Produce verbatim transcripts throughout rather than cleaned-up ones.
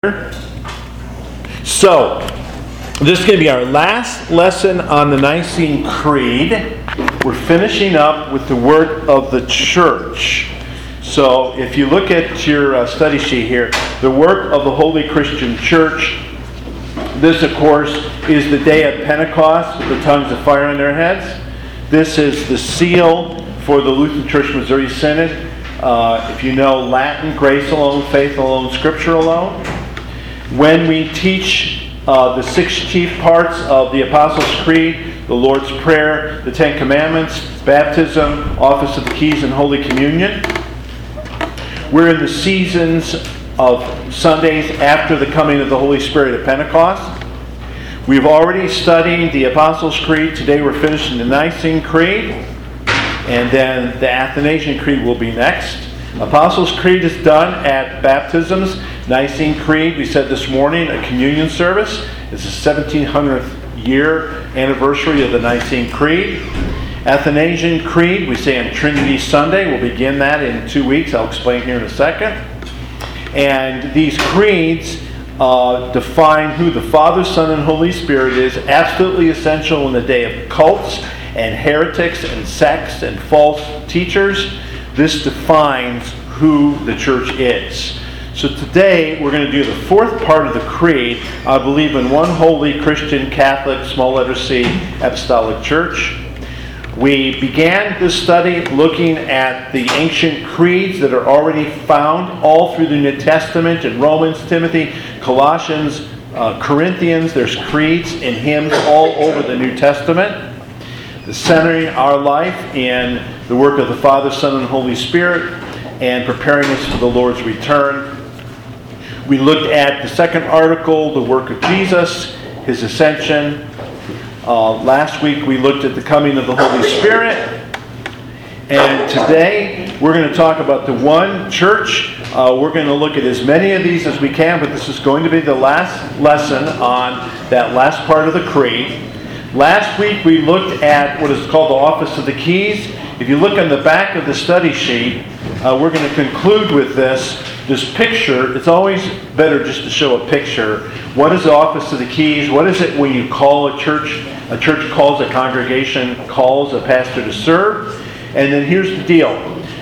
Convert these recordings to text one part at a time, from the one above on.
So, this is going to be our last lesson on the Nicene Creed. We're finishing up with the word of the church. So, if you look at your uh, study sheet here, the work of the Holy Christian Church, this, of course, is the day of Pentecost with the tongues of fire on their heads. This is the seal for the Lutheran Church Missouri Synod. Uh, if you know Latin, grace alone, faith alone, Scripture alone. When we teach uh, the six chief parts of the Apostles' Creed, the Lord's Prayer, the Ten Commandments, baptism, office of the keys, and Holy Communion, we're in the seasons of Sundays after the coming of the Holy Spirit at Pentecost. We've already studied the Apostles' Creed. Today we're finishing the Nicene Creed, and then the Athanasian Creed will be next. Apostles' Creed is done at baptisms. Nicene Creed, we said this morning, a communion service. It's the seventeen hundredth year anniversary of the Nicene Creed. Athanasian Creed, we say on Trinity Sunday. We'll begin that in two weeks. I'll explain here in a second. And these creeds uh, define who the Father, Son, and Holy Spirit is, absolutely essential in the day of cults and heretics and sects and false teachers. This defines who the church is. So today we're going to do the fourth part of the creed. I believe in one holy Christian Catholic, small letter C, Apostolic Church. We began this study looking at the ancient creeds that are already found all through the New Testament in Romans, Timothy, Colossians, uh, Corinthians. There's creeds and hymns all over the New Testament. Centering our life in the work of the Father, Son, and Holy Spirit, and preparing us for the Lord's return. We looked at the second article, the work of Jesus, His ascension. Uh, last week we looked at the coming of the Holy Spirit. And today we're going to talk about the one church. Uh, we're going to look at as many of these as we can, but this is going to be the last lesson on that last part of the creed. Last week we looked at what is called the office of the keys. If you look on the back of the study sheet, uh, we're going to conclude with this, this picture. It's always better just to show a picture. What is the office of the keys? What is it when you call a church? A church calls a congregation, calls a pastor to serve. And then here's the deal.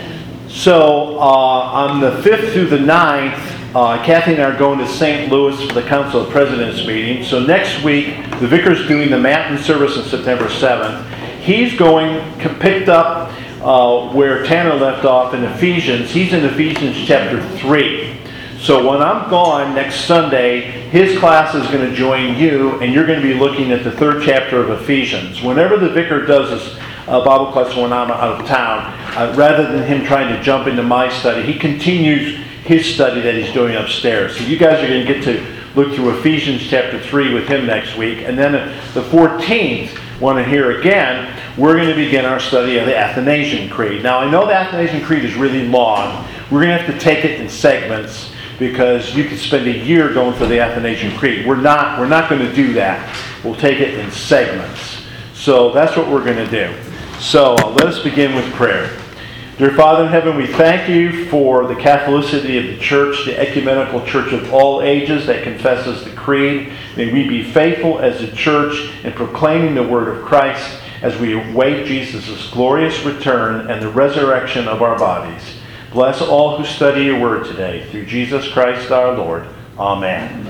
So uh, on the fifth through the ninth, Uh, Kathy and I are going to Saint Louis for the Council of Presidents meeting. So next week, the vicar's doing the Matin service on September seventh. He's going, picked up uh, where Tanner left off in Ephesians. He's in Ephesians chapter three. So when I'm gone next Sunday, his class is going to join you, and you're going to be looking at the third chapter of Ephesians. Whenever the vicar does this uh, Bible class when I'm out of town, uh, rather than him trying to jump into my study, he continues his study that he's doing upstairs. So you guys are going to get to look through Ephesians chapter three with him next week. And then the fourteenth, want to hear again, we're going to begin our study of the Athanasian Creed. Now I know the Athanasian Creed is really long. We're going to have to take it in segments because you could spend a year going through the Athanasian Creed. We're not, we're not going to do that. We'll take it in segments. So that's what we're going to do. So uh, let us begin with prayer. Dear Father in heaven, we thank you for the Catholicity of the Church, the ecumenical church of all ages that confesses the Creed. May we be faithful as a church in proclaiming the word of Christ as we await Jesus' glorious return and the resurrection of our bodies. Bless all who study your word today. Through Jesus Christ our Lord. Amen.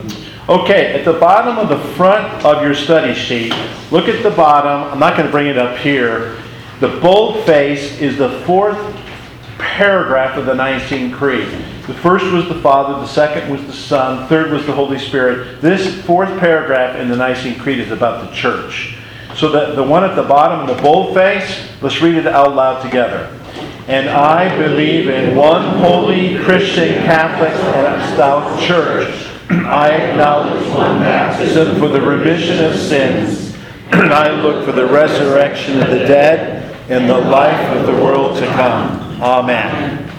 Okay, at the bottom of the front of your study sheet, look at the bottom. I'm not going to bring it up here. The bold face is the fourth paragraph of the Nicene Creed. The first was the Father, the second was the Son, third was the Holy Spirit. This fourth paragraph in the Nicene Creed is about the church. So the, the one at the bottom, the bold face, let's read it out loud together. And I believe in one holy Christian Catholic and Apostolic Church. I acknowledge one baptism for the remission of sins. And I look for the resurrection of the dead and the life of the world to come. Amen.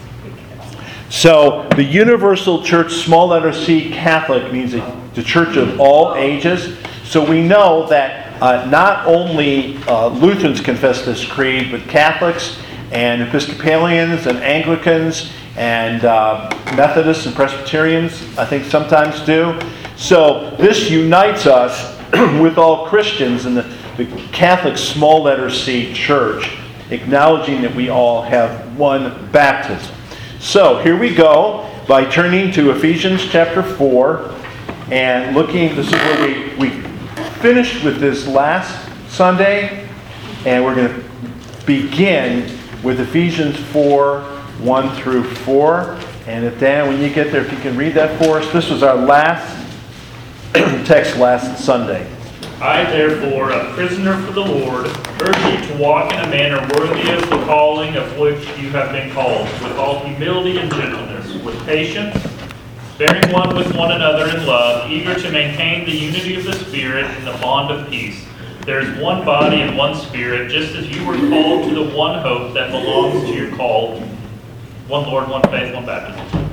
So, the Universal Church, small letter C, Catholic, means the church of all ages. So we know that uh, not only uh, Lutherans confess this creed, but Catholics and Episcopalians and Anglicans And uh, Methodists and Presbyterians, I think, sometimes do. So this unites us with all Christians in the, the Catholic small letter C church, acknowledging that we all have one baptism. So here we go by turning to Ephesians chapter four and looking. This is where we, we finished with this last Sunday, and we're going to begin with Ephesians four, one through four. And if Dan, when you get there, if you can read that for us. This was our last text last Sunday. I, therefore, a prisoner for the Lord, urge you to walk in a manner worthy of the calling of which you have been called, with all humility and gentleness, with patience, bearing one with one another in love, eager to maintain the unity of the Spirit in the bond of peace. There is one body and one Spirit, just as you were called to the one hope that belongs to your call, one Lord, one faith, one baptism.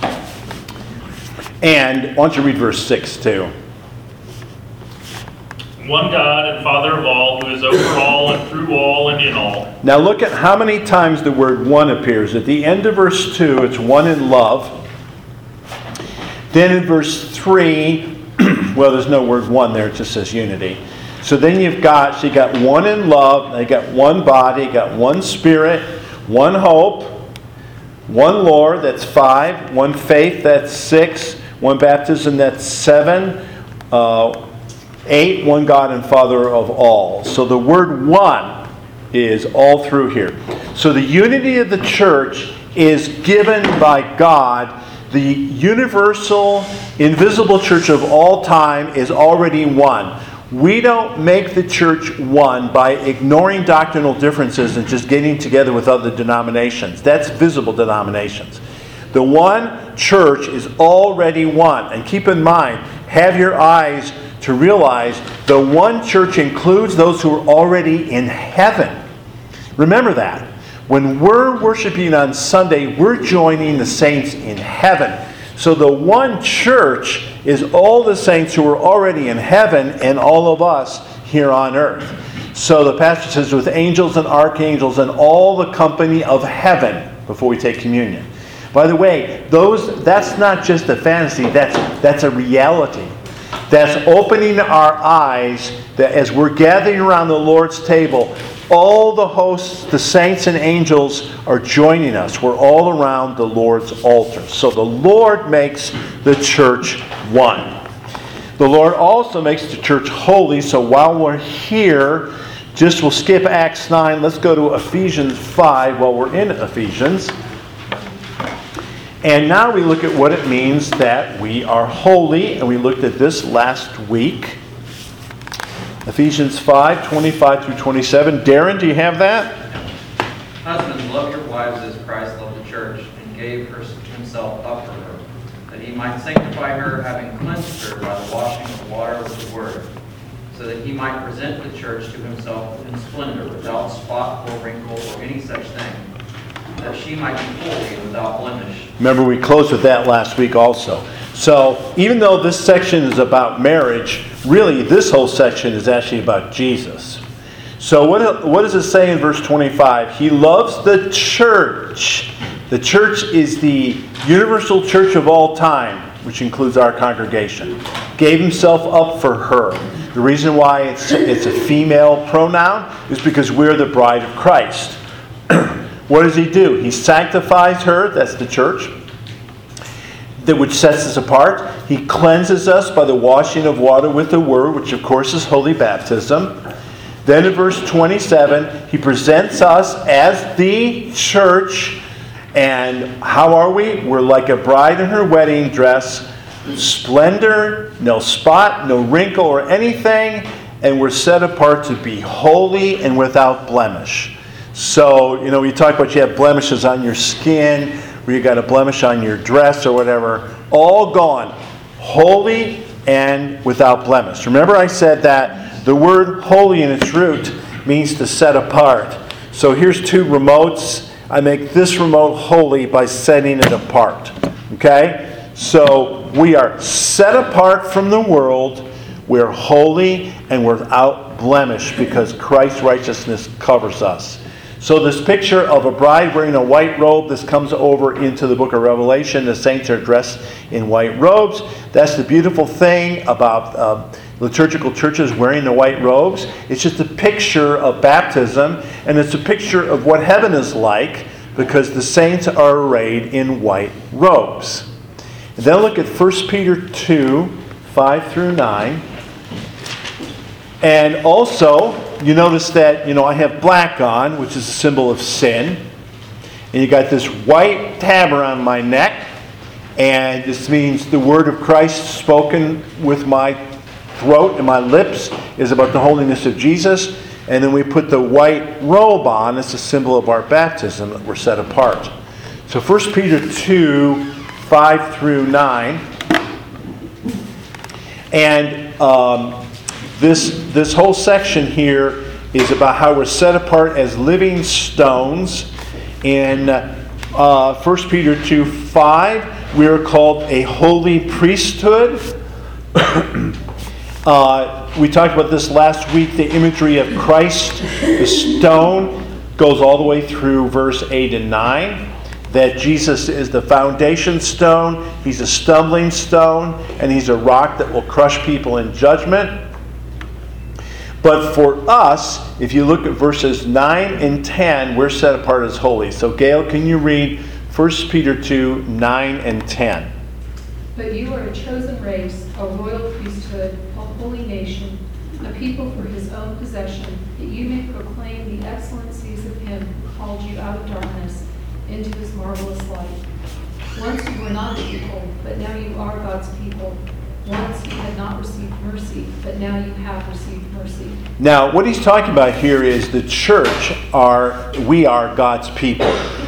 And why don't you read verse six too? One God and Father of all, who is over all and through all and in all. Now look at how many times the word one appears. At the end of verse two, it's one in love. Then in verse three, well, there's no word one there, it just says unity. So then you've got, so you got one in love, you got one body, you got one Spirit, one hope, one Lord, that's five, one faith, that's six, one baptism, that's seven, uh, eight, one God and Father of all. So the word one is all through here. So the unity of the church is given by God. The universal, invisible church of all time is already one. We don't make the church one by ignoring doctrinal differences and just getting together with other denominations. That's visible denominations. The one church is already one. And keep in mind, have your eyes to realize the one church includes those who are already in heaven. Remember that. When we're worshiping on Sunday, we're joining the saints in heaven. So the one church is all the saints who are already in heaven and all of us here on earth. So the pastor says with angels and archangels and all the company of heaven before we take communion. By the way, those that's not just a fantasy, that's that's a reality. That's opening our eyes that as we're gathering around the Lord's table, all the hosts, the saints and angels are joining us. We're all around the Lord's altar. So the Lord makes the church one. The Lord also makes the church holy. So while we're here, just we'll skip Acts nine. Let's go to Ephesians five while we're in Ephesians. And now we look at what it means that we are holy. And we looked at this last week. Ephesians five, twenty-five through twenty-seven. Darren, do you have that? Husbands, love your wives as Christ loved the church and gave her himself up for her, that he might sanctify her, having cleansed her by the washing of water with the word, so that he might present the church to himself in splendor, without spot or wrinkle or any such thing, that she might be holy and without blemish. Remember, we closed with that last week also. So, even though this section is about marriage, really this whole section is actually about Jesus. So, what, what does it say in verse twenty-five? He loves the church. The church is the universal church of all time, which includes our congregation. Gave himself up for her. The reason why it's, it's a female pronoun is because we're the bride of Christ. What does he do? He sanctifies her, that's the church, that which sets us apart. He cleanses us by the washing of water with the word, which of course is holy baptism. Then in verse twenty-seven, he presents us as the church. And how are we? We're like a bride in her wedding dress, splendor, no spot, no wrinkle or anything, and we're set apart to be holy and without blemish. So, you know, you talk about you have blemishes on your skin, or you got a blemish on your dress or whatever, all gone. Holy and without blemish. Remember I said that the word holy in its root means to set apart. So here's two remotes. I make this remote holy by setting it apart. Okay? So we are set apart from the world. We're holy and we're without blemish because Christ's righteousness covers us. So this picture of a bride wearing a white robe, this comes over into the book of Revelation. The saints are dressed in white robes. That's the beautiful thing about uh, liturgical churches wearing the white robes. It's just a picture of baptism, and it's a picture of what heaven is like, because the saints are arrayed in white robes. And then look at First Peter two, five through nine. And also, you notice that, you know, I have black on, which is a symbol of sin. And you got this white tab around my neck. And this means the word of Christ spoken with my throat and my lips is about the holiness of Jesus. And then we put the white robe on. It's a symbol of our baptism, that we're set apart. So First Peter two, five through nine. And um, this, this whole section here is about how we're set apart as living stones. In uh, First Peter two, five, we are called a holy priesthood. uh, we talked about this last week, the imagery of Christ, the stone, goes all the way through verse eight and nine. That Jesus is the foundation stone, he's a stumbling stone, and he's a rock that will crush people in judgment. But for us, if you look at verses nine and ten, we're set apart as holy. So Gail, can you read First Peter two, nine and ten? But you are a chosen race, a royal priesthood, a holy nation, a people for his own possession, that you may proclaim the excellencies of him who called you out of darkness into his marvelous light. Once you were not a people, but now you are God's people. Once you had not received mercy, but now you have received mercy. Now, what he's talking about here is the church are, we are God's people.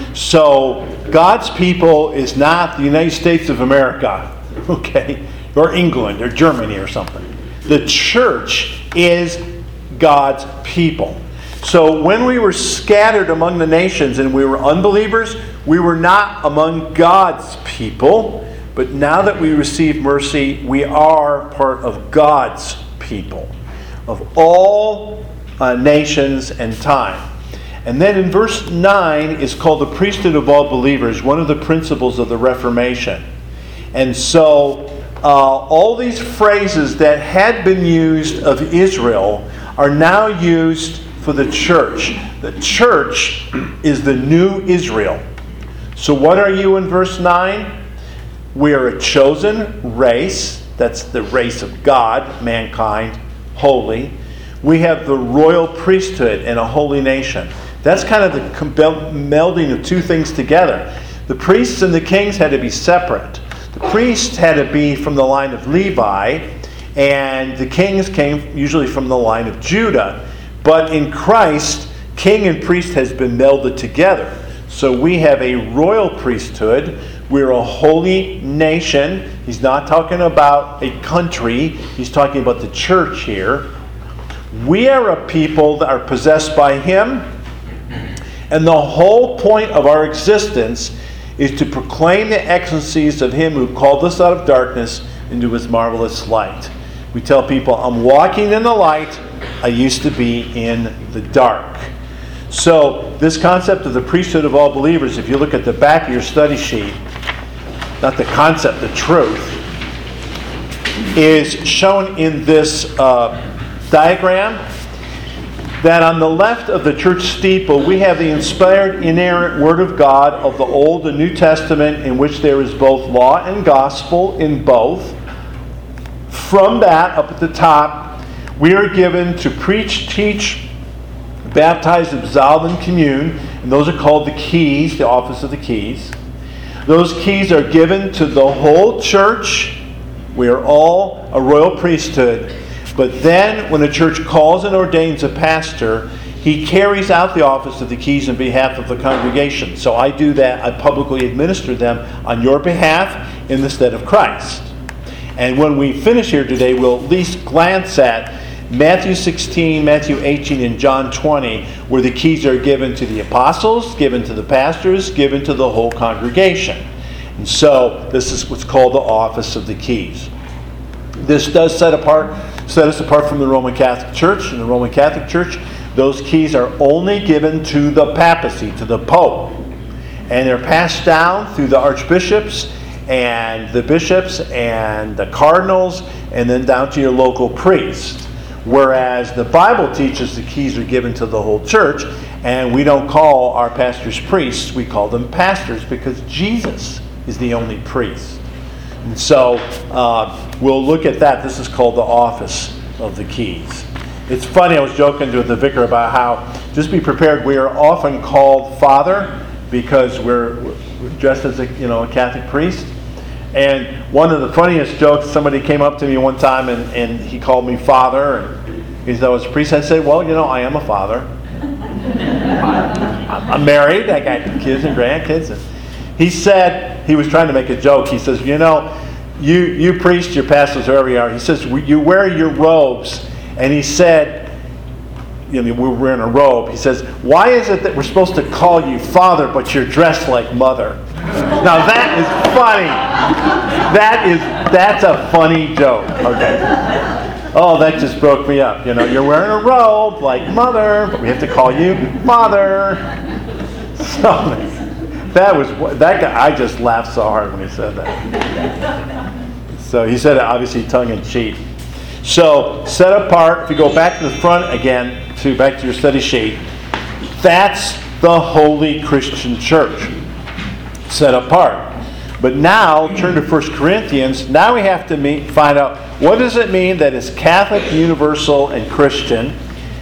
So, God's people is not the United States of America, okay, or England or Germany or something. The church is God's people. So when we were scattered among the nations and we were unbelievers, we were not among God's people. But now that we receive mercy, we are part of God's people, of all uh, nations and time. And then in verse nine is called the priesthood of all believers, one of the principles of the Reformation. And so uh, all these phrases that had been used of Israel are now used for the church. The church is the new Israel. So what are you in verse nine? We are a chosen race. That's the race of God, mankind, holy. We have the royal priesthood and a holy nation. That's kind of the melding of two things together. The priests and the kings had to be separate. The priests had to be from the line of Levi, and the kings came usually from the line of Judah. But in Christ, king and priest has been melded together. So we have a royal priesthood. We're a holy nation. He's not talking about a country. He's talking about the church here. We are a people that are possessed by him. And the whole point of our existence is to proclaim the excellencies of him who called us out of darkness into his marvelous light. We tell people, I'm walking in the light. I used to be in the dark. So this concept of the priesthood of all believers, if you look at the back of your study sheet, not the concept, the truth, is shown in this uh, diagram. That on the left of the church steeple, we have the inspired, inerrant Word of God of the Old and New Testament, in which there is both law and gospel in both. From that, up at the top, we are given to preach, teach, baptize, absolve, and commune. And those are called the keys, the office of the keys. Those keys are given to the whole church. We are all a royal priesthood. But then, when a church calls and ordains a pastor, he carries out the office of the keys on behalf of the congregation. So I do that. I publicly administer them on your behalf in the stead of Christ. And when we finish here today, we'll at least glance at Matthew sixteen, Matthew eighteen, and John twenty, where the keys are given to the apostles, given to the pastors, given to the whole congregation. And so this is what's called the office of the keys. This does set apart, set us apart from the Roman Catholic Church. In the Roman Catholic Church, those keys are only given to the papacy, to the Pope. And they're passed down through the archbishops and the bishops and the cardinals, and then down to your local priest. Whereas the Bible teaches the keys are given to the whole church, and we don't call our pastors priests, we call them pastors, because Jesus is the only priest. And so uh, we'll look at that. This is called the office of the keys. It's funny, I was joking to the vicar about how, just be prepared, we are often called Father because we're, we're dressed as a, you know, a Catholic priest. And one of the funniest jokes, somebody came up to me one time and, and he called me Father, and he said I was a priest. I said, well, you know, I am a father. I, I'm married, I got kids and grandkids. And he said, he was trying to make a joke, he says, you know, you, you priests, your pastors, whoever you are, he says, you wear your robes. And he said, you know, we're wearing a robe. He says, why is it that we're supposed to call you Father, but you're dressed like Mother? Now that is funny. That is, that's a funny joke. Okay. Oh, that just broke me up. You know, you're wearing a robe like Mother, but we have to call you Father. So that was, that guy, I just laughed so hard when he said that. So he said it obviously tongue in cheek. So, set apart, if you go back to the front again, to back to your study sheet, that's the holy Christian church. Set apart. But now, turn to First Corinthians. Now we have to meet, find out, what does it mean that it's Catholic, universal, and Christian?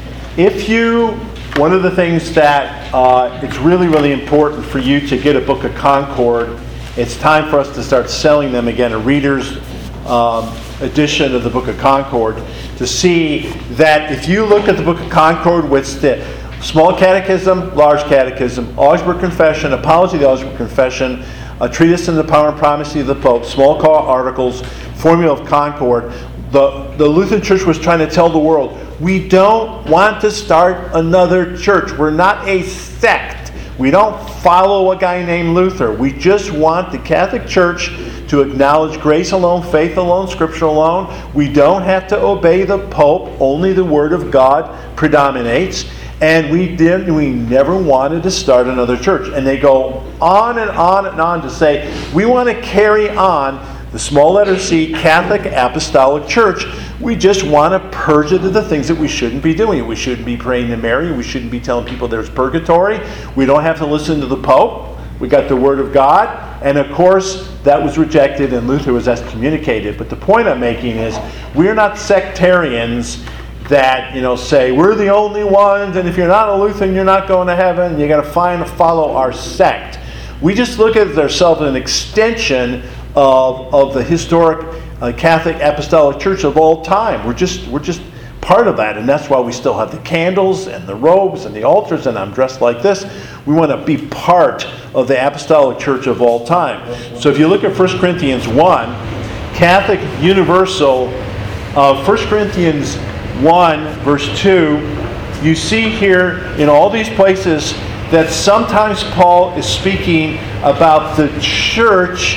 If you, one of the things that uh, it's really, really important for you to get a Book of Concord, it's time for us to start selling them again, a reader's um, edition of the Book of Concord, to see that if you look at the Book of Concord, with the Small Catechism, Large Catechism, Augsburg Confession, Apology of the Augsburg Confession, a Treatise on the Power and Primacy of the Pope, Small Core Articles, Formula of Concord, the, the Lutheran Church was trying to tell the world, we don't want to start another church. We're not a sect. We don't follow a guy named Luther. We just want the Catholic Church to acknowledge grace alone, faith alone, Scripture alone. We don't have to obey the Pope. Only the Word of God predominates. And we did. We never wanted to start another church. And they go on and on and on to say, we want to carry on the small letter C Catholic Apostolic Church. We just want to purge it of the things that we shouldn't be doing. We shouldn't be praying to Mary. We shouldn't be telling people there's purgatory. We don't have to listen to the Pope. We got the Word of God. And of course, that was rejected and Luther was excommunicated. But the point I'm making is, we're not sectarians that, you know, say, we're the only ones, and if you're not a Lutheran, you're not going to heaven. You got to find follow our sect. We just look at ourselves as an extension of, of the historic uh, Catholic Apostolic Church of all time. We're just we're just part of that, and that's why we still have the candles and the robes and the altars, and I'm dressed like this. We want to be part of the Apostolic Church of all time. So if you look at First Corinthians one, Catholic Universal, uh, First Corinthians one, verse two, you see here in all these places that sometimes Paul is speaking about the church,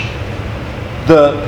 the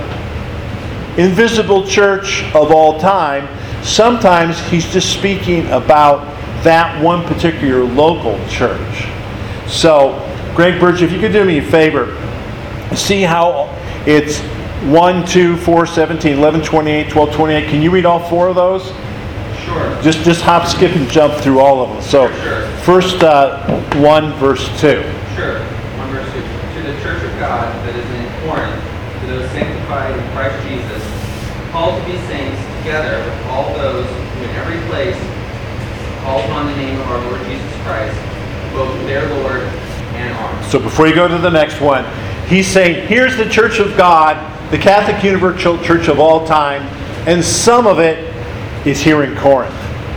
invisible church of all time. Sometimes he's just speaking about that one particular local church. So, Greg Birch, if you could do me a favor, see how it's one, two, four, seventeen, eleven, twenty-eight, twelve, twenty-eight. Can you read all four of those? Sure. Just just hop, skip, and jump through all of them. So, Sure, sure. first uh, one, verse two. Sure. One verse two. To the church of God that is in Corinth, to those sanctified in Christ Jesus, called to be saints, together with all those who in every place call upon the name of our Lord Jesus Christ, both their Lord and ours. So before you go to the next one, he's saying, here's the church of God, the Catholic Universal Church of all time, and some of it is here in Corinth.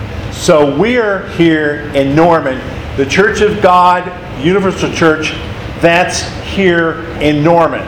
So we're here in Norman, the Church of God, Universal Church, that's here in Norman.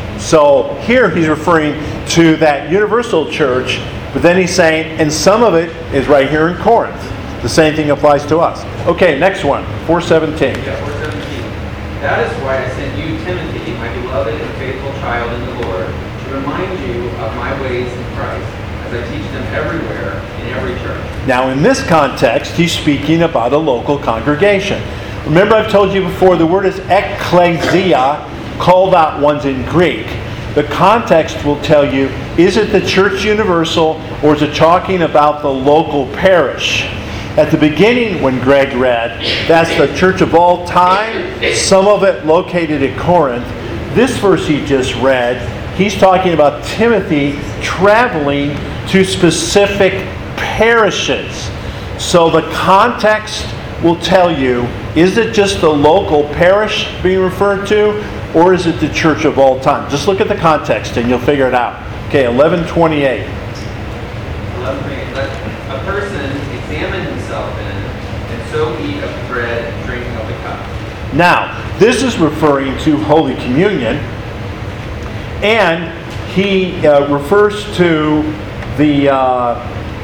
So here he's referring to that Universal Church, but then he's saying, and some of it is right here in Corinth. The same thing applies to us. Okay, next one, four seventeen. Yeah, four seventeen. That is why I sent you, Timothy, my beloved and faithful child in the Lord, to remind you of my ways in Christ, as as I teach them everywhere in every church. Now, in this context, he's speaking about a local congregation. Remember, I've told you before, the word is ekklesia, called out ones in Greek. The context will tell you, is it the church universal, or is it talking about the local parish? At the beginning, when Greg read, that's the church of all time, some of it located at Corinth. This verse he just read, he's talking about Timothy traveling to specific parishes. So the context will tell you, is it just the local parish being referred to, or is it the church of all time? Just look at the context and you'll figure it out. Okay, eleven twenty-eight. eleven twenty-eight. Let a person examine himself in, and so eat of the bread and drink of the cup. Now, this is referring to Holy Communion, and he uh, refers to the, uh,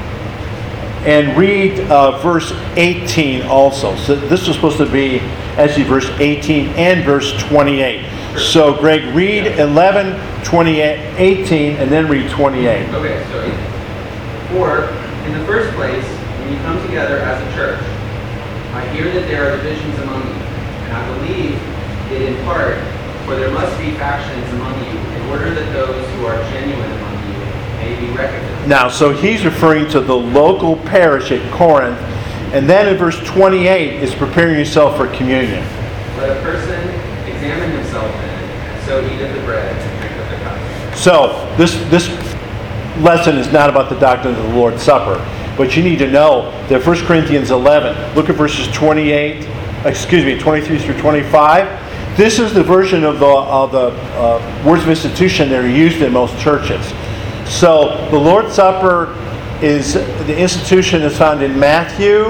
and read uh, verse eighteen also. So this is supposed to be actually verse eighteen and verse twenty-eight. So Greg, read eleven, twenty-eight, eighteen, and then read twenty-eight. Okay, so for in the first place, when you come together as a church, I hear that there are divisions among you, and I believe it in part, for there must be factions among you, in order that those who are genuine among you may be recognized. Now, so he's referring to the local parish at Corinth, and then in verse twenty-eight is preparing yourself for communion. Let a person examine himself in, and so eat of the bread and drink of the cup. So this this lesson is not about the doctrine of the Lord's Supper, but you need to know that First Corinthians eleven, look at verses twenty-eight, excuse me, twenty-three through twenty-five. This is the version of the of the uh, words of institution that are used in most churches. So the Lord's Supper is the institution is found in Matthew,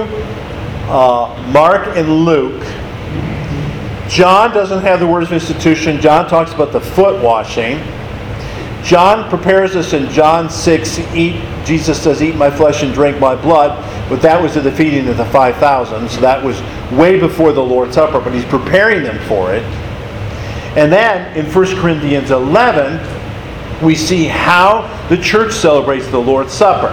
uh, Mark, and Luke. John doesn't have the words of institution. John talks about the foot washing. John prepares us in John six, eat, Jesus says, eat my flesh and drink my blood, but that was at the feeding of the five thousand, so that was way before the Lord's Supper, but he's preparing them for it. And then in First Corinthians eleven, we see how the church celebrates the Lord's Supper.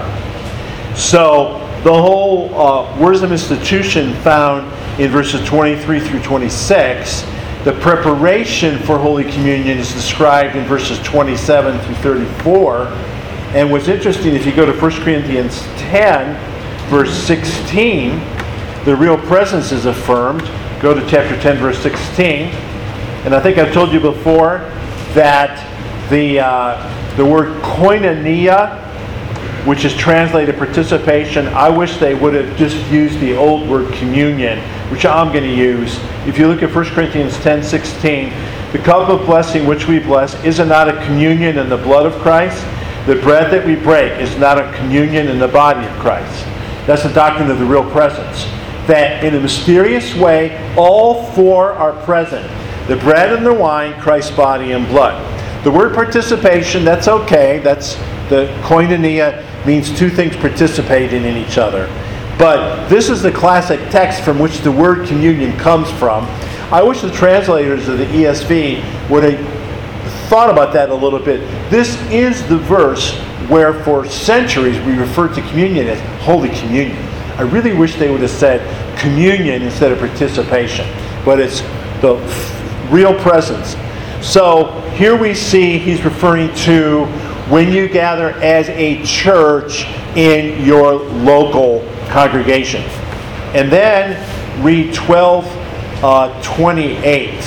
So the whole uh, words of institution found in verses twenty-three through twenty-six. The preparation for Holy Communion is described in verses twenty-seven through thirty-four. And what's interesting, if you go to First Corinthians ten, verse sixteen, the real presence is affirmed. Go to chapter ten, verse sixteen. And I think I've told you before that the, uh, the word koinonia, which is translated participation, I wish they would have just used the old word communion, which I'm going to use. If you look at First Corinthians ten sixteen, the cup of blessing which we bless, is it not a communion in the blood of Christ? The bread that we break is not a communion in the body of Christ. That's the doctrine of the real presence. That in a mysterious way, all four are present. The bread and the wine, Christ's body and blood. The word participation, that's okay. That's the koinonia, means two things participating in each other. But this is the classic text from which the word communion comes from. I wish the translators of the E S V would have thought about that a little bit. This is the verse where for centuries we referred to communion as Holy Communion. I really wish they would have said communion instead of participation. But it's the real presence. So here we see he's referring to when you gather as a church in your local congregation. And then read twelve, uh, twenty-eight,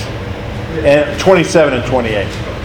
and twenty-seven and twenty-eight.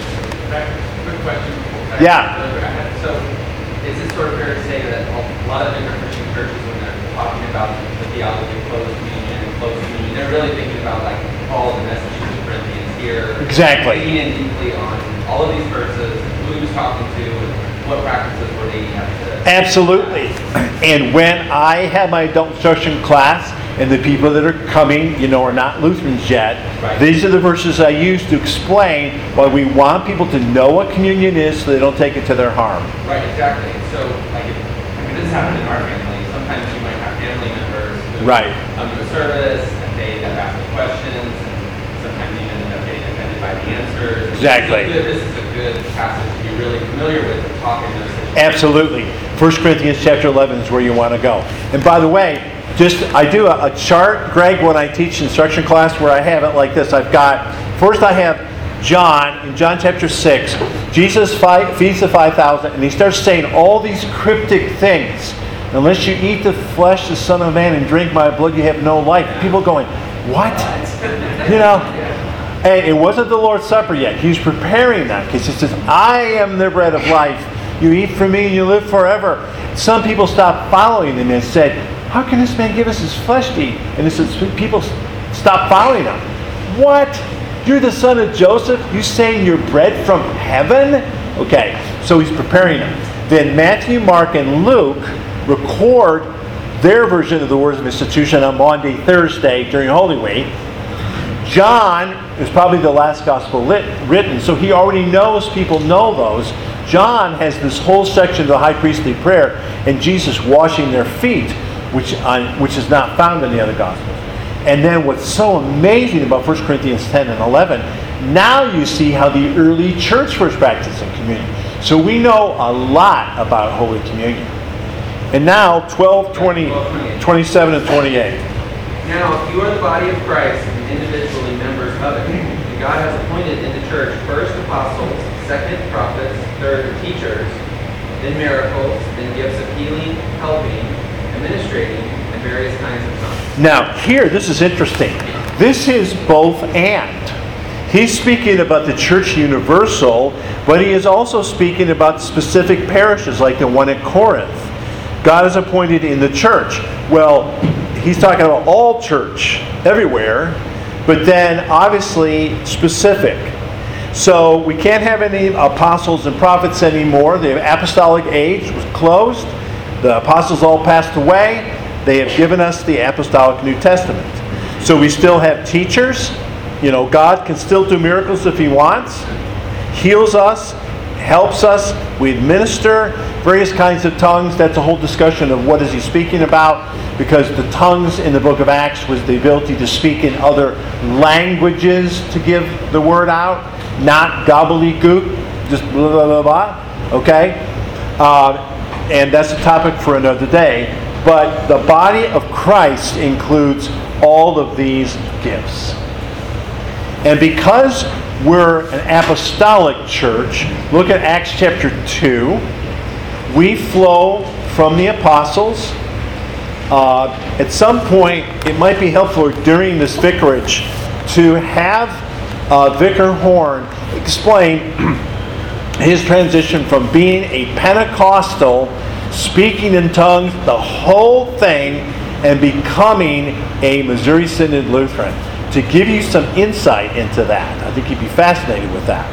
Quick question. Yeah. So is it sort of fair to say that a lot of different Christian churches, when they're talking about the theology of closed communion and closed communion, they're really thinking about like all of the messages of Corinthians here. Exactly. Digging in deeply on all of these verses, who he was talking to, and what practices were they having to... Absolutely. And when I have my adult instruction class, and the people that are coming, you know, are not Lutherans yet, Right. These are the verses I use to explain why we want people to know what communion is so they don't take it to their harm. Right, exactly. So, like, if, I mean, this happened in our family. Sometimes you might have family members who Right. come to the service and they end up asking questions, and sometimes even end up getting offended by the answers. Exactly. This is a good, this is a good passage to be really familiar with and talk in those situations. Absolutely. First Corinthians chapter eleven is where you want to go. And by the way, just I do a, a chart, Greg, when I teach instruction class where I have it like this. I've got, first I have John, in John chapter six, Jesus fi- feeds the five thousand, and he starts saying all these cryptic things. Unless you eat the flesh of the Son of Man and drink my blood, you have no life. People going, what? You know? And it wasn't the Lord's Supper yet. He was preparing that because he says, I am the bread of life. You eat from me and you live forever. Some people stopped following him and said, how can this man give us his flesh to eat? And it says, people stopped following him. What? You're the son of Joseph? You saying you're bread from heaven? Okay, so he's preparing them. Then Matthew, Mark, and Luke record their version of the words of institution on Maundy Thursday during Holy Week. John is probably the last gospel lit, written, so he already knows people know those. John has this whole section of the high priestly prayer and Jesus washing their feet, which, on, which is not found in the other gospels. And then what's so amazing about First Corinthians ten and eleven, now you see how the early church was practicing communion. So we know a lot about Holy Communion. And now twelve, twenty, twenty-seven, and twenty-eight. Now, if you are the body of Christ and individually members of it, and God has appointed in the church first apostles, second prophets, third teachers, then miracles, then gifts of healing, helping, administrating, and various kinds of tongues. Now, here, this is interesting. This is both and. He's speaking about the church universal, but he is also speaking about specific parishes like the one at Corinth. God is appointed in the church. Well, he's talking about all church, everywhere, but then obviously specific. So we can't have any apostles and prophets anymore. The apostolic age was closed. The apostles all passed away. They have given us the apostolic New Testament. So we still have teachers. You know, God can still do miracles if he wants. Heals us, helps us. We administer various kinds of tongues. That's a whole discussion of what is he speaking about, because the tongues in the book of Acts was the ability to speak in other languages to give the word out, not gobbledygook, just blah, blah, blah, blah. Okay? Uh, and that's a topic for another day. But the body of Christ includes all of these gifts. And because we're an apostolic church, look at Acts chapter two. We flow from the apostles. Uh, at some point, it might be helpful during this vicarage to have uh, Vicar Horn explain his transition from being a Pentecostal, speaking in tongues, the whole thing, and becoming a Missouri Synod Lutheran, to give you some insight into that. I think you'd be fascinated with that.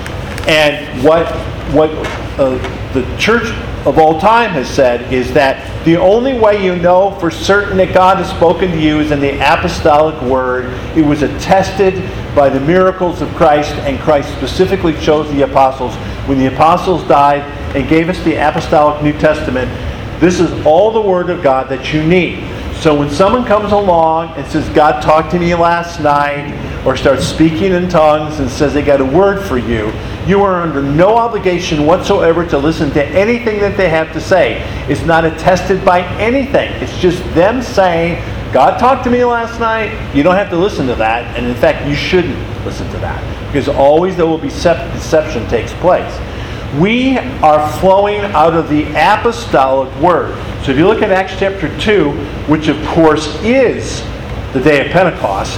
And what what uh, the church of all time has said is that the only way you know for certain that God has spoken to you is in the apostolic word. It was attested by the miracles of Christ, and Christ specifically chose the apostles. When the apostles died and gave us the apostolic New Testament, this is all the word of God that you need. So when someone comes along and says, God talked to me last night, or starts speaking in tongues and says they got a word for you, you are under no obligation whatsoever to listen to anything that they have to say. It's not attested by anything. It's just them saying, God talked to me last night. You don't have to listen to that. And in fact, you shouldn't listen to that, because always there will be deception takes place. We are flowing out of the apostolic word. So if you look at Acts chapter two, which of course is the day of Pentecost,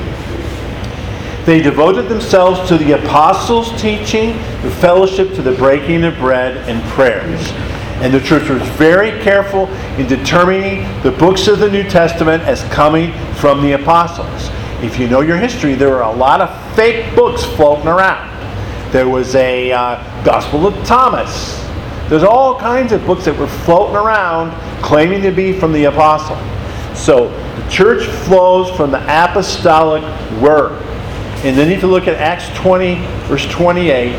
they devoted themselves to the apostles' teaching, the fellowship, to the breaking of bread, and prayers. And the church was very careful in determining the books of the New Testament as coming from the apostles. If you know your history, there were a lot of fake books floating around. There was a uh, Gospel of Thomas. There's all kinds of books that were floating around claiming to be from the apostle. So the church flows from the apostolic word. And then if you look at Acts twenty, verse twenty-eight,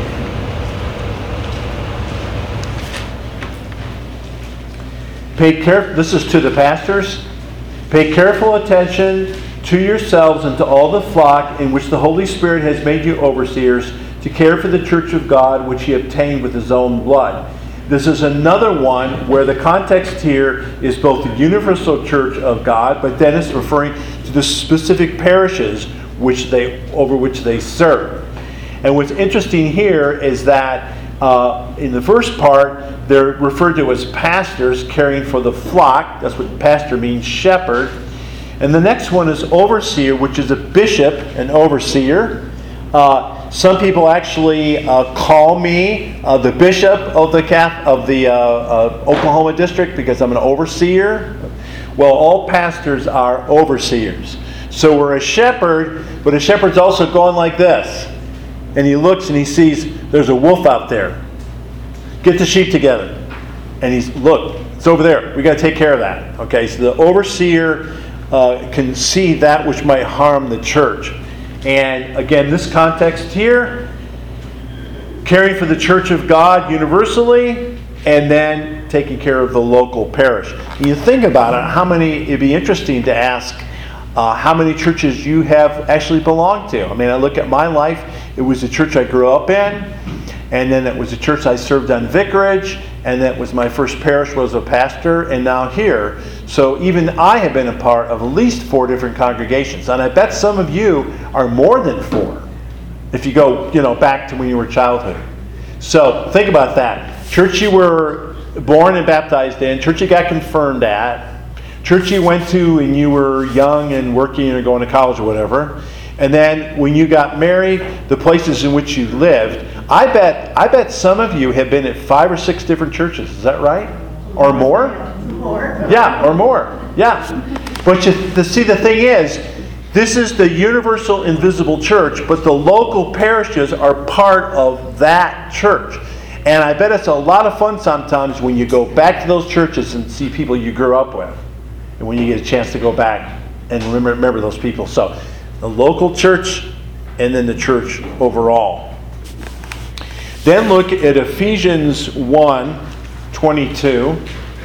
pay care, this is to the pastors. Pay careful attention to yourselves and to all the flock in which the Holy Spirit has made you overseers, to care for the church of God, which he obtained with his own blood. This is another one where the context here is both the universal church of God, but then it's referring to the specific parishes which they over which they serve. And what's interesting here is that uh, in the first part, they're referred to as pastors caring for the flock. That's what pastor means, shepherd. And the next one is overseer, which is a bishop, an overseer. Uh, some people actually uh, call me uh, the bishop of the Catholic, of the uh, uh, Oklahoma district because I'm an overseer. Well, all pastors are overseers. So we're a shepherd, but a shepherd's also going like this. And he looks and he sees there's a wolf out there. Get the sheep together. And he's, look, it's over there. We got to take care of that. Okay, so the overseer uh, can see that which might harm the church. And again, this context here, caring for the church of God universally, and then taking care of the local parish. And you think about it, how many, it'd be interesting to ask uh, how many churches you have actually belonged to. I mean, I look at my life, it was the church I grew up in, and then it was the church I served on vicarage, and that was my first parish was a pastor, and now here. So even I have been a part of at least four different congregations, and I bet some of you are more than four, if you go, you know, back to when you were childhood. So think about that. Church you were born and baptized in, church you got confirmed at, church you went to and you were young and working or going to college or whatever, and then when you got married, the places in which you lived. I bet I bet some of you have been at five or six different churches. Is that right? Or more? More. Yeah, or more. Yeah. But you, the, see, the thing is, this is the universal invisible church, but the local parishes are part of that church. And I bet it's a lot of fun sometimes when you go back to those churches and see people you grew up with. And when you get a chance to go back and remember, remember those people. So, the local church and then the church overall. Then look at Ephesians one twenty-two.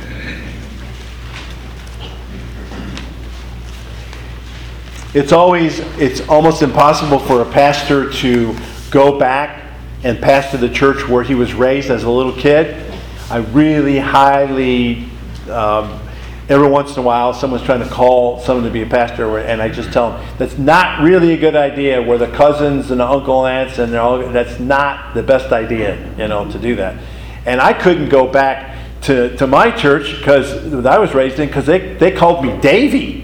It's always, it's almost impossible for a pastor to go back and pastor the church where he was raised as a little kid. I really highly, um, every once in a while, someone's trying to call someone to be a pastor, and I just tell them, that's not really a good idea, where the cousins and the uncle and aunts, and they're all, that's not the best idea, you know, to do that. And I couldn't go back to, to my church, because that I was raised in, because they, they called me Davy.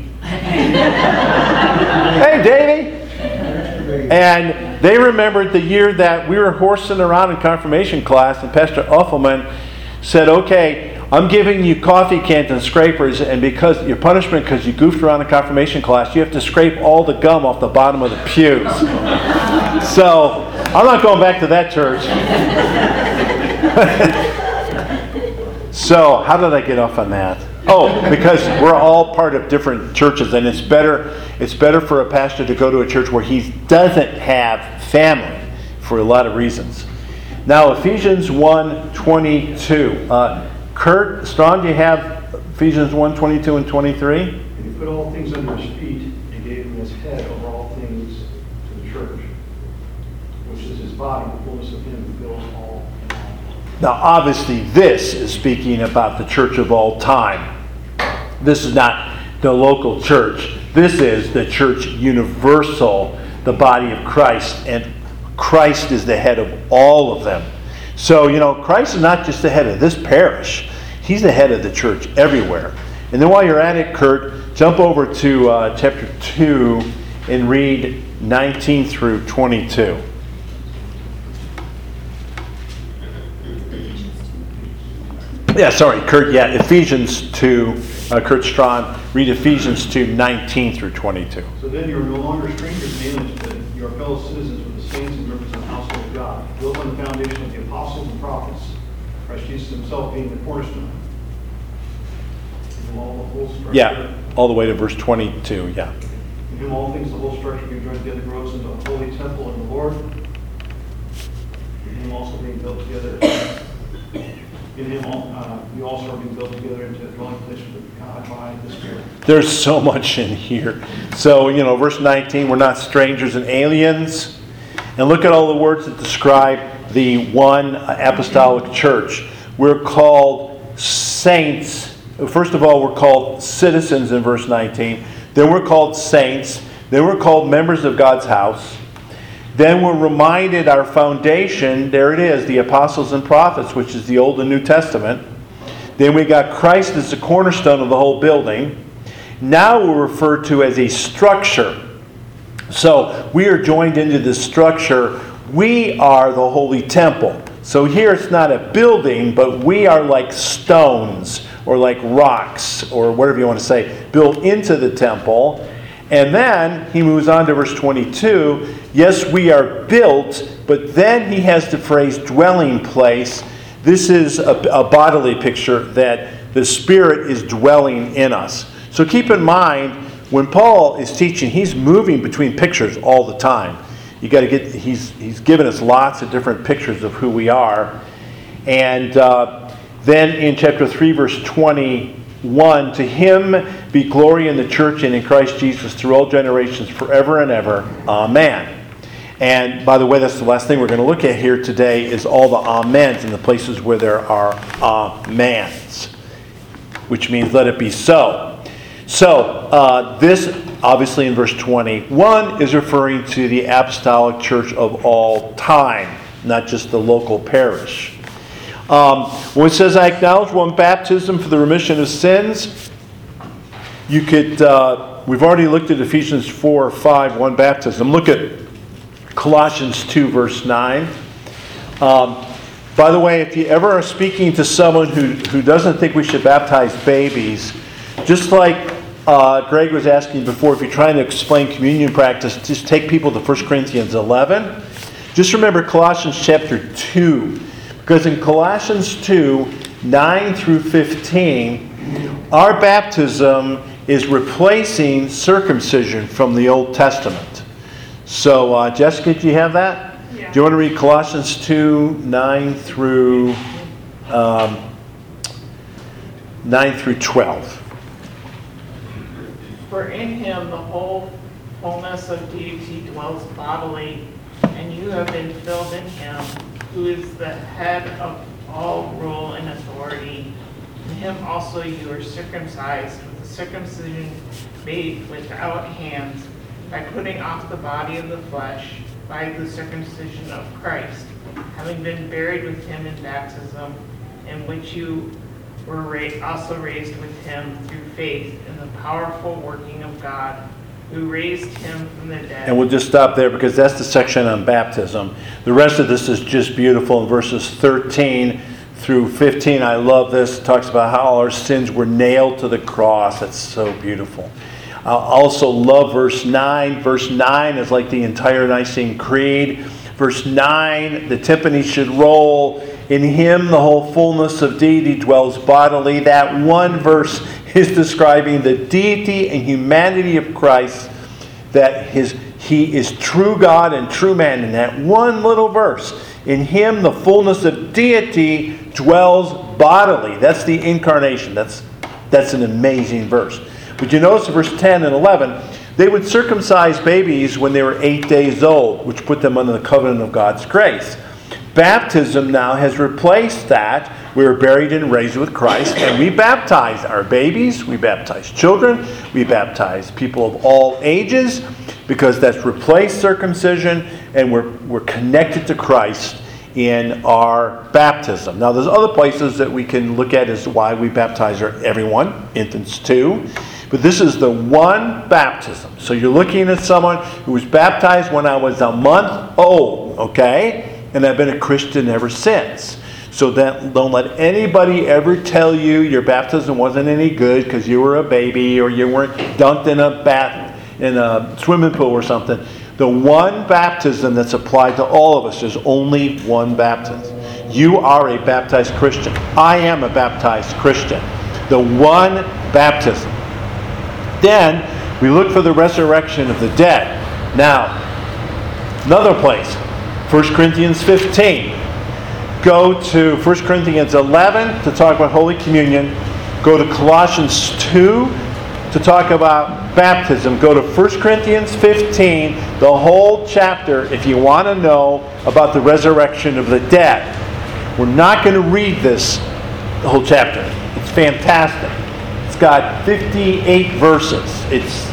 Hey, Davy! And they remembered the year that we were horsing around in confirmation class, and Pastor Uffelman said, okay, I'm giving you coffee cans and scrapers, and because your punishment, because you goofed around in confirmation class, you have to scrape all the gum off the bottom of the pews. So, I'm not going back to that church. So, how did I get off on that? Oh, because we're all part of different churches, and it's better it's better for a pastor to go to a church where he doesn't have family for a lot of reasons. Now, Ephesians one twenty-two. Uh, Kurt, Strong, do you have Ephesians one twenty-two and twenty-three? And he put all things under his feet and gave him his head over all things to the church, which is his body, the fullness of him who fills all in all. Now, obviously, this is speaking about the church of all time. This is not the local church. This is the church universal, the body of Christ, and Christ is the head of all of them. So, you know, Christ is not just the head of this parish. He's the head of the church everywhere. And then while you're at it, Kurt, jump over to uh, chapter two and read nineteen through twenty-two. Yeah, sorry, Kurt, yeah, Ephesians two, uh, Kurt Strawn, read Ephesians two, nineteen through twenty-two. So then you are no longer strangers and aliens, but you are fellow citizens with the saints and members of the household of God, built on the foundation of the apostles and prophets, Christ Jesus himself being the cornerstone. In whom all the whole structure, Yeah, all the way to verse twenty-two, yeah. in whom all things, the whole structure being joined together grows into a holy temple in the Lord, in whom also being built together In him, uh, you also are being built together into a dwelling place with God by the Spirit. There's so much in here. So, you know, verse nineteen, we're not strangers and aliens. And look at all the words that describe the one apostolic church. We're called saints. First of all, we're called citizens in verse nineteen. Then we're called saints. Then we're called members of God's house. Then we're reminded our foundation, there it is, the apostles and prophets, which is the Old and New Testament. Then we got Christ as the cornerstone of the whole building. Now we're referred to as a structure. So we are joined into this structure. We are the holy temple. So here it's not a building, but we are like stones or like rocks or whatever you want to say, built into the temple. And then he moves on to verse twenty-two. Yes, we are built, but then he has the phrase dwelling place. This is a, a bodily picture that the Spirit is dwelling in us. So keep in mind, when Paul is teaching, he's moving between pictures all the time. You got to get. He's he's given us lots of different pictures of who we are, and uh, then in chapter three, verse twenty-one, to him be glory in the church and in Christ Jesus through all generations, forever and ever. Amen. And by the way, that's the last thing we're going to look at here today is all the amens in the places where there are amens, which means let it be so. So uh, this, obviously in verse twenty-one, is referring to the apostolic church of all time, not just the local parish. Um, when it says, I acknowledge one baptism for the remission of sins, you could, uh, we've already looked at Ephesians four or five, one baptism. Look at Colossians two, verse nine. Um, by the way, if you ever are speaking to someone who, who doesn't think we should baptize babies, just like uh, Greg was asking before, if you're trying to explain communion practice, just take people to First Corinthians eleven. Just remember Colossians chapter two. Because in Colossians two, nine through fifteen, our baptism is replacing circumcision from the Old Testament. So, uh, Jessica, do you have that? Yeah. Do you want to read Colossians two, nine through um, nine through twelve? For in him the whole fullness of deity dwells bodily, and you have been filled in him, who is the head of all rule and authority. In him also you are circumcised with the circumcision made without hands, by putting off the body of the flesh by the circumcision of Christ, having been buried with him in baptism, in which you were ra- also raised with him through faith in the powerful working of God, who raised him from the dead. And we'll just stop there because that's the section on baptism. The rest of this is just beautiful in verses thirteen through fifteen. I love this. It talks about how all our sins were nailed to the cross. That's so beautiful. I also love verse nine. Verse nine is like the entire Nicene Creed. Verse nine, the timpani should roll. In him the whole fullness of deity dwells bodily. That one verse is describing the deity and humanity of Christ, that his he is true God and true man. In that one little verse, in him the fullness of deity dwells bodily. That's the incarnation. That's, that's an amazing verse. But you notice in verse ten and eleven, they would circumcise babies when they were eight days old, which put them under the covenant of God's grace. Baptism now has replaced that. We were buried and raised with Christ, and we baptize our babies, we baptize children, we baptize people of all ages, because that's replaced circumcision, and we're, we're connected to Christ in our baptism. Now, there's other places that we can look at as to why we baptize our, everyone, infants too. But this is the one baptism. So you're looking at someone who was baptized when I was a month old, okay? And I've been a Christian ever since. So that, don't let anybody ever tell you your baptism wasn't any good because you were a baby or you weren't dunked in a bath in a swimming pool or something. The one baptism that's applied to all of us is only one baptism. You are a baptized Christian. I am a baptized Christian. The one baptism. Then we look for the resurrection of the dead. Now, another place, First Corinthians fifteen. go to First Corinthians eleven to talk about Holy Communion. Go to Colossians two to talk about baptism. Go to First Corinthians fifteen, the whole chapter, if you want to know about the resurrection of the dead. We're not going to read this, the whole chapter. It's fantastic. It's got fifty-eight verses. It's,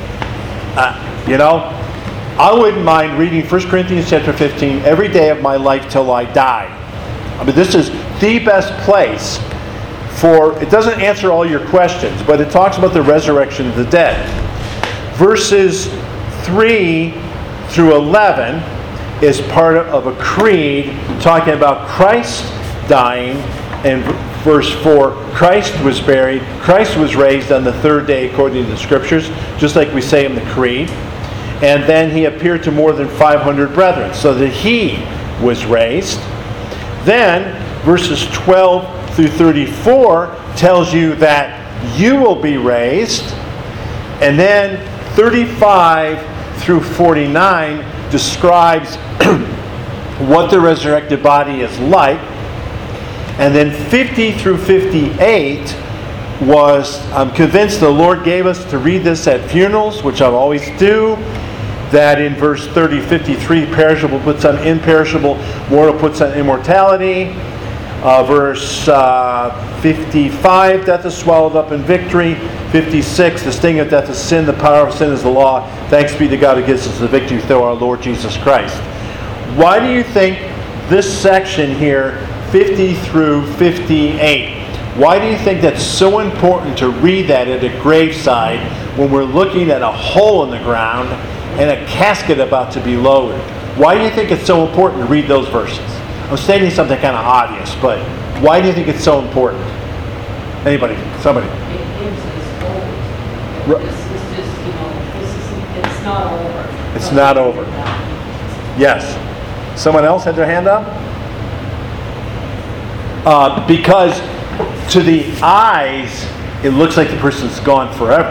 uh, you know, I wouldn't mind reading First Corinthians chapter fifteen every day of my life till I die. I mean, this is the best place for, it doesn't answer all your questions, but it talks about the resurrection of the dead. Verses three through eleven is part of a creed talking about Christ dying, and verse four, Christ was buried, Christ was raised on the third day according to the Scriptures, just like we say in the creed. And then he appeared to more than five hundred brethren, so that he was raised. Then verses twelve through thirty-four tells you that you will be raised. And then thirty-five through forty-nine describes what the resurrected body is like. And then fifty through fifty-eight was, I'm convinced the Lord gave us to read this at funerals, which I always do, that in verse thirty, fifty-three, perishable puts on imperishable, mortal puts on immortality. Uh, verse uh, fifty-five, death is swallowed up in victory. fifty-six, the sting of death is sin, the power of sin is the law. Thanks be to God who gives us the victory through our Lord Jesus Christ. Why do you think this section here, fifty through fifty-eight, why do you think that's so important to read that at a graveside when we're looking at a hole in the ground and a casket about to be lowered? Why do you think it's so important to read those verses? I'm stating something kind of obvious, but why do you think it's so important? Anybody? Somebody? It gives us hope. Right. This is just, you know, this is, it's not over. It's not over. Yes. Someone else had their hand up? Uh, because to the eyes, it looks like the person's gone forever.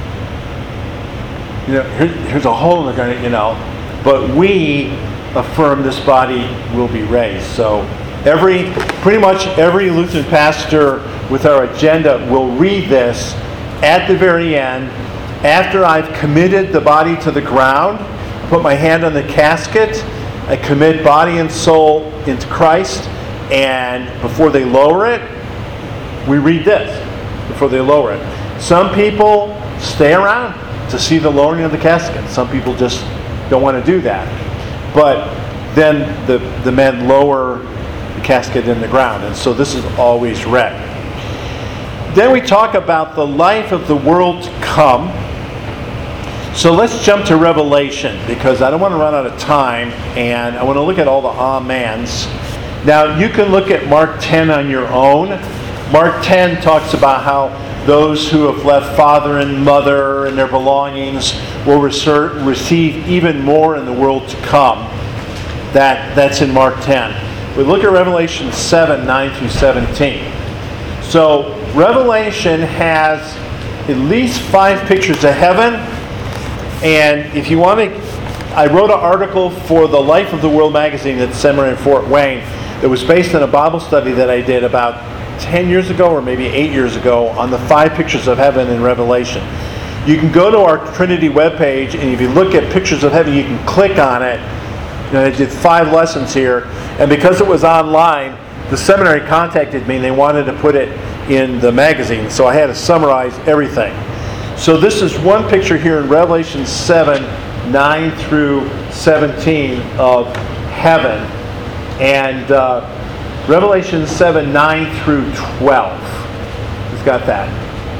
You know, here, here's a hole in the ground, you know, but we affirm this body will be raised. So every, pretty much every Lutheran pastor with our agenda will read this at the very end, after I've committed the body to the ground, put my hand on the casket, I commit body and soul into Christ, and before they lower it, we read this, before they lower it. Some people stay around to see the lowering of the casket. Some people just don't want to do that. But then the, the men lower the casket in the ground, and so this is always read. Then we talk about the life of the world to come. So let's jump to Revelation, because I don't want to run out of time, and I want to look at all the amens. Now, you can look at Mark ten on your own. Mark ten talks about how those who have left father and mother and their belongings will receive even more in the world to come. That, that's in Mark ten. We look at Revelation seven, nine through seventeen. So Revelation has at least five pictures of heaven. And if you want to, I wrote an article for the Life of the World magazine at Seminary in Fort Wayne that was based on a Bible study that I did about ten years ago or maybe eight years ago on the five pictures of heaven in Revelation. You can go to our Trinity webpage, and if you look at pictures of heaven, you can click on it. And I did five lessons here, and because it was online, the seminary contacted me and they wanted to put it in the magazine, so I had to summarize everything. So this is one picture here in Revelation seven, nine through seventeen of heaven, and uh, Revelation seven, nine through twelve. Who's got that?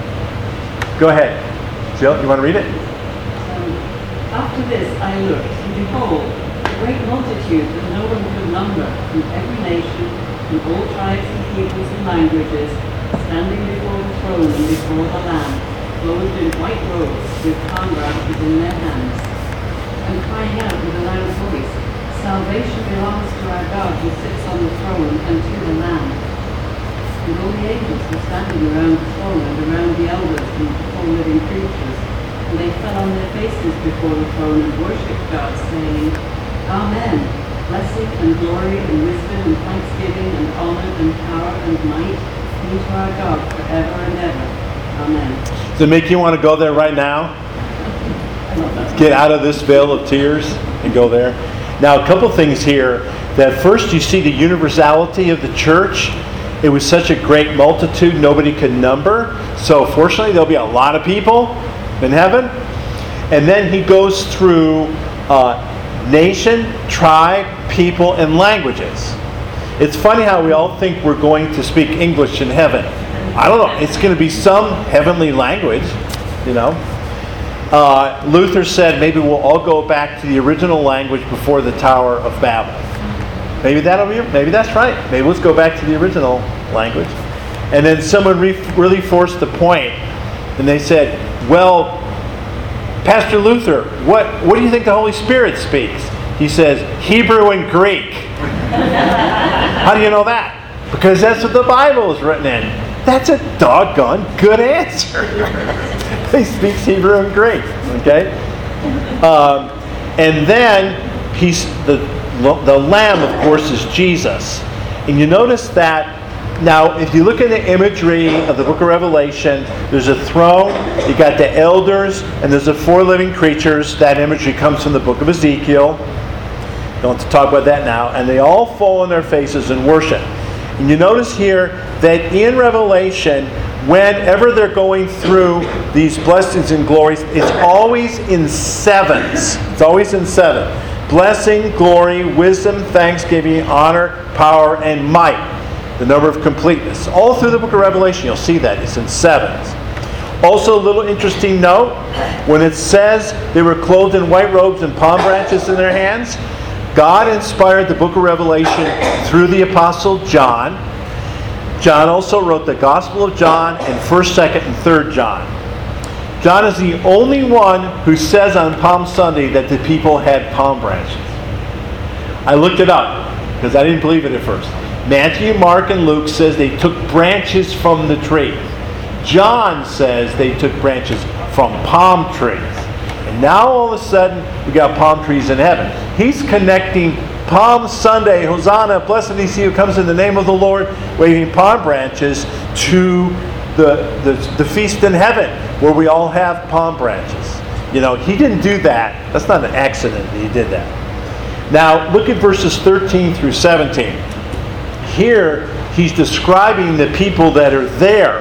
Go ahead. Jill, you want to read it? Um, After this I looked, and behold, a great multitude that no one could number, from every nation, from all tribes and peoples and languages, standing before the throne and before the Lamb, clothed in white robes, with palm branches in their hands, and crying out with a loud voice, Salvation belongs to our God who sits on the throne and to the Lamb. And all the angels were standing around the throne and around the elders and the four living creatures, and they fell on their faces before the throne and worshipped God, saying, Amen. blessing and glory and wisdom and thanksgiving and honor and power and might be to our God forever and ever. Amen. Does it make you want to go there right now? I love that. Get out of this vale of tears and go there? Now, a couple things here. That first, you see the universality of the church. It was such a great multitude, nobody could number. So fortunately, there'll be a lot of people in heaven. And then he goes through uh, nation, tribe, people, and languages. It's funny how we all think we're going to speak English in heaven. I don't know. It's going to be some heavenly language, you know. Uh, Luther said maybe we'll all go back to the original language before the Tower of Babel. Maybe that'll be, maybe that's right. Maybe let's go back to the original language. And then someone re- really forced the point, and they said, well, Pastor Luther, what, what do you think the Holy Spirit speaks? He says, Hebrew and Greek. How do you know that? Because that's what the Bible is written in. That's a doggone good answer. He speaks Hebrew and Greek. Okay? Um, and then he's the the Lamb, of course, is Jesus. And you notice that now, if you look at the imagery of the book of Revelation, there's a throne, you got the elders, and there's the four living creatures. That imagery comes from the book of Ezekiel. Don't want to talk about that now. And they all fall on their faces and worship. And you notice here that in Revelation, whenever they're going through these blessings and glories, it's always in sevens. It's always in seven. Blessing, glory, wisdom, thanksgiving, honor, power, and might. The number of completeness. All through the book of Revelation, you'll see that. It's in sevens. Also, a little interesting note. When it says they were clothed in white robes and palm branches in their hands, God inspired the book of Revelation through the Apostle John. John also wrote the Gospel of John and first, second, and third John. John is the only one who says on Palm Sunday that the people had palm branches. I looked it up because I didn't believe it at first. Matthew, Mark, and Luke says they took branches from the tree. John says they took branches from palm trees. And now all of a sudden we got palm trees in heaven. He's connecting Palm Sunday, Hosanna, blessed is he who comes in the name of the Lord, waving palm branches, to the, the, the feast in heaven, where we all have palm branches. You know, he didn't do that. That's not an accident that he did that. Now, look at verses thirteen through seventeen. Here, he's describing the people that are there.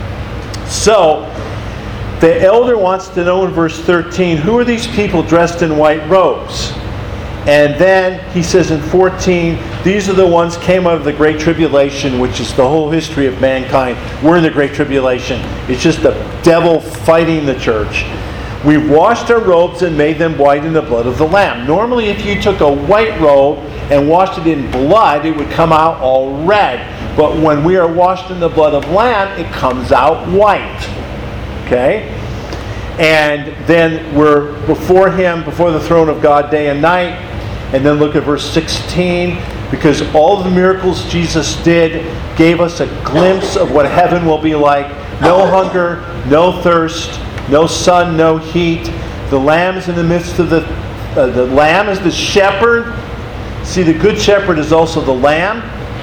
So, the elder wants to know in verse thirteen, who are these people dressed in white robes? And then he says in fourteen, these are the ones came out of the Great Tribulation, which is the whole history of mankind. We're in the Great Tribulation. It's just the devil fighting the church. We've washed our robes and made them white in the blood of the Lamb. Normally, if you took a white robe and washed it in blood, it would come out all red. But when we are washed in the blood of Lamb, it comes out white. Okay? And then we're before Him, before the throne of God day and night. And then look at verse sixteen. Because all the miracles Jesus did gave us a glimpse of what heaven will be like. No hunger, no thirst, no sun, no heat. The Lamb is in the midst of the... Uh, the Lamb is the shepherd. See, the good shepherd is also the Lamb.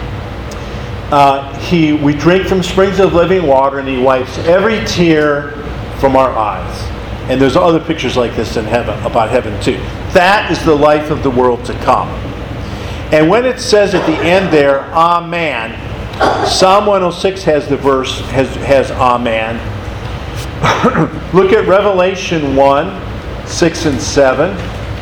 Uh, he, we drink from springs of living water, and He wipes every tear from our eyes. And there's other pictures like this in heaven, about heaven too. That is the life of the world to come. And when it says at the end there, Amen, Psalm one oh six has the verse, has, has Amen. Look at Revelation one, six and seven.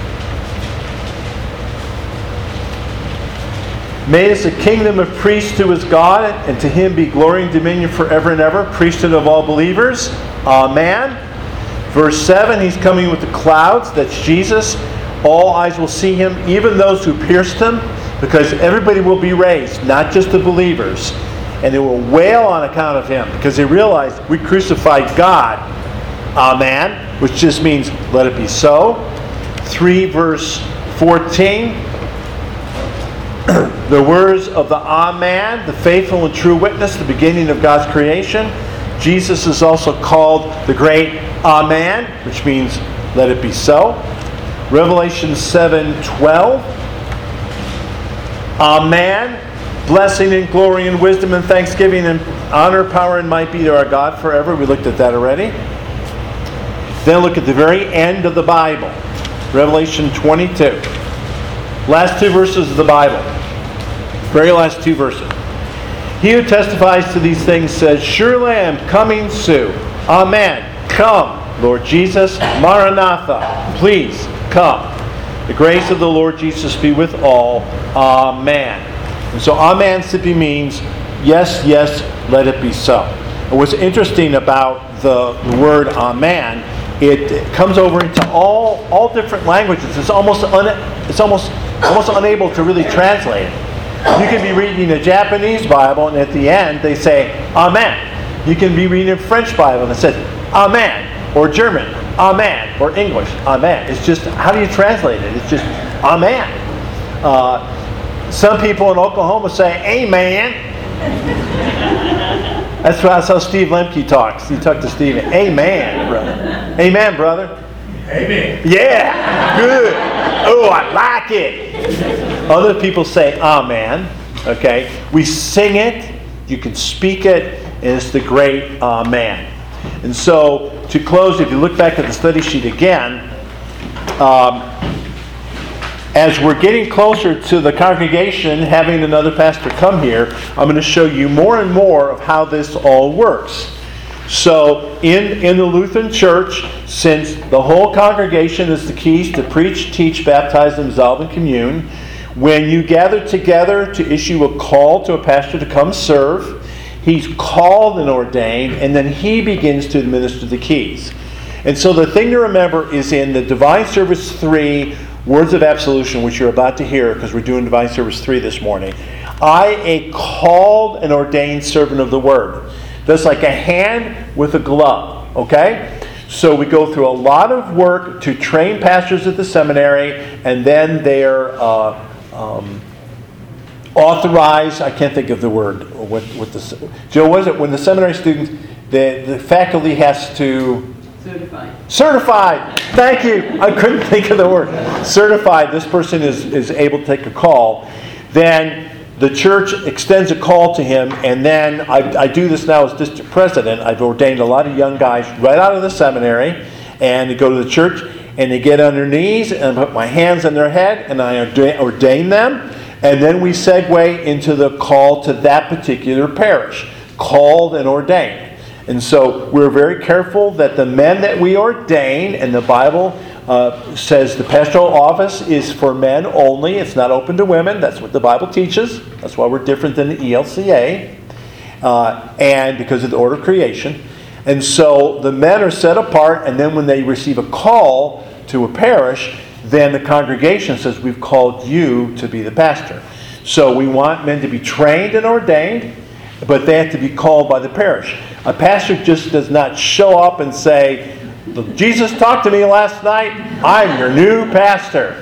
Made us a kingdom of priests to His God, and to Him be glory and dominion forever and ever, priesthood of all believers. Amen. Verse seven, He's coming with the clouds. That's Jesus. All eyes will see Him, even those who pierced Him, because everybody will be raised, not just the believers. And they will wail on account of Him, because they realize we crucified God. Amen. Which just means, let it be so. three verse fourteen. The words of the Amen, the faithful and true witness, the beginning of God's creation. Jesus is also called the great Amen, which means let it be so. Revelation seven twelve. Amen. Blessing and glory and wisdom and thanksgiving and honor, power, and might be to our God forever. We looked at that already. Then look at the very end of the Bible. Revelation twenty-two. Last two verses of the Bible. Very last two verses. He who testifies to these things says, surely I am coming soon. Amen. Come, Lord Jesus. Maranatha. Please come. The grace of the Lord Jesus be with all. Amen. And so amen simply means yes, yes, let it be so. And what's interesting about the word amen, it comes over into all all different languages. It's almost un, it's almost almost unable to really translate it. You can be reading a Japanese Bible and at the end they say amen. You can be reading a French Bible and it says amen, or German amen, or English amen. It's just, how do you translate it? It's just amen. Uh, some people in Oklahoma say amen. That's how, that's how Steve Lemke talks. You talk to Steve, amen, brother. Amen, brother. Amen. Yeah, good. Oh, I like it. Other people say amen. Okay, we sing it. You can speak it, and it's the great amen. And so, to close, if you look back at the study sheet again, um, as we're getting closer to the congregation having another pastor come here, I'm going to show you more and more of how this all works. So, in, in the Lutheran Church, since the whole congregation is the keys to preach, teach, baptize, and absolve, and commune, when you gather together to issue a call to a pastor to come serve, he's called and ordained, and then he begins to administer the keys. And so the thing to remember is in the Divine Service three, Words of Absolution, which you're about to hear because we're doing Divine Service three this morning, I, a called and ordained servant of the Word. That's like a hand with a glove, okay? So we go through a lot of work to train pastors at the seminary, and then they're uh, um, authorized. I can't think of the word. What, what the, Joe, was it when the seminary students, the, the faculty has to... Certified. Certified. Thank you. I couldn't think of the word. Certified. This person is, is able to take a call. Then the church extends a call to him, and then I, I do this now as district president. I've ordained a lot of young guys right out of the seminary, and they go to the church, and they get on their knees, and I put my hands on their head, and I ordain, ordain them, and then we segue into the call to that particular parish, called and ordained. And so we're very careful that the men that we ordain, and the Bible uh, says the pastoral office is for men only. It's not open to women. That's what the Bible teaches. That's why we're different than the E L C A. Uh, and because of the order of creation. And so the men are set apart, and then when they receive a call to a parish, then the congregation says, we've called you to be the pastor. So we want men to be trained and ordained, but they have to be called by the parish. A pastor just does not show up and say, Jesus talked to me last night, I'm your new pastor.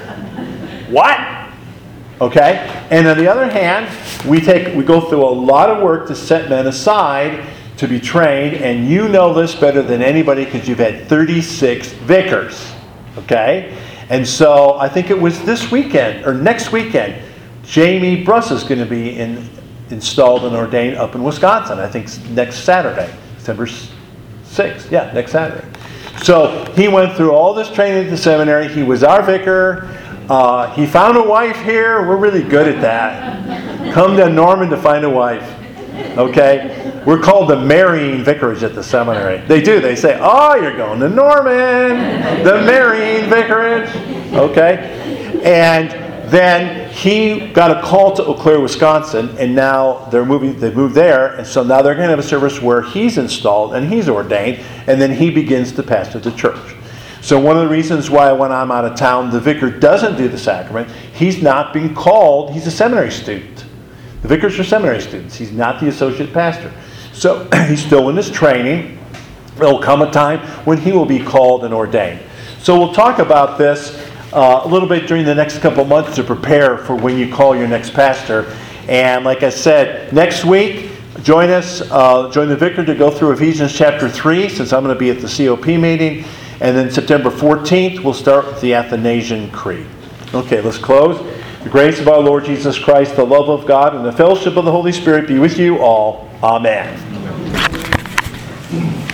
What? Okay? And on the other hand, we take we go through a lot of work to set men aside to be trained, and you know this better than anybody because you've had thirty-six vicars. Okay? And so I think it was this weekend, or next weekend, Jamie Bruss is going to be in installed and ordained up in Wisconsin. I think next Saturday, December sixth. Yeah, next Saturday. So he went through all this training at the seminary. He was our vicar. Uh, he found a wife here. We're really good at that. Come to Norman to find a wife. Okay? We're called the marrying vicarage at the seminary. They do. They say, oh, you're going to Norman. The marrying vicarage. Okay? And then he got a call to Eau Claire, Wisconsin, and now they're moving. They moved there, and so now they're going to have a service where he's installed and he's ordained, and then he begins to pastor the church. So one of the reasons why when I'm out of town, the vicar doesn't do the sacrament, he's not being called. He's a seminary student. The vicars are seminary students. He's not the associate pastor. So he's still in his training. There'll come a time when he will be called and ordained. So we'll talk about this Uh, a little bit during the next couple months to prepare for when you call your next pastor. And like I said, next week, join us, uh, join the vicar to go through Ephesians chapter three, since I'm going to be at the C O P meeting. And then September fourteenth, we'll start with the Athanasian Creed. Okay, let's close. The grace of our Lord Jesus Christ, the love of God, and the fellowship of the Holy Spirit be with you all. Amen.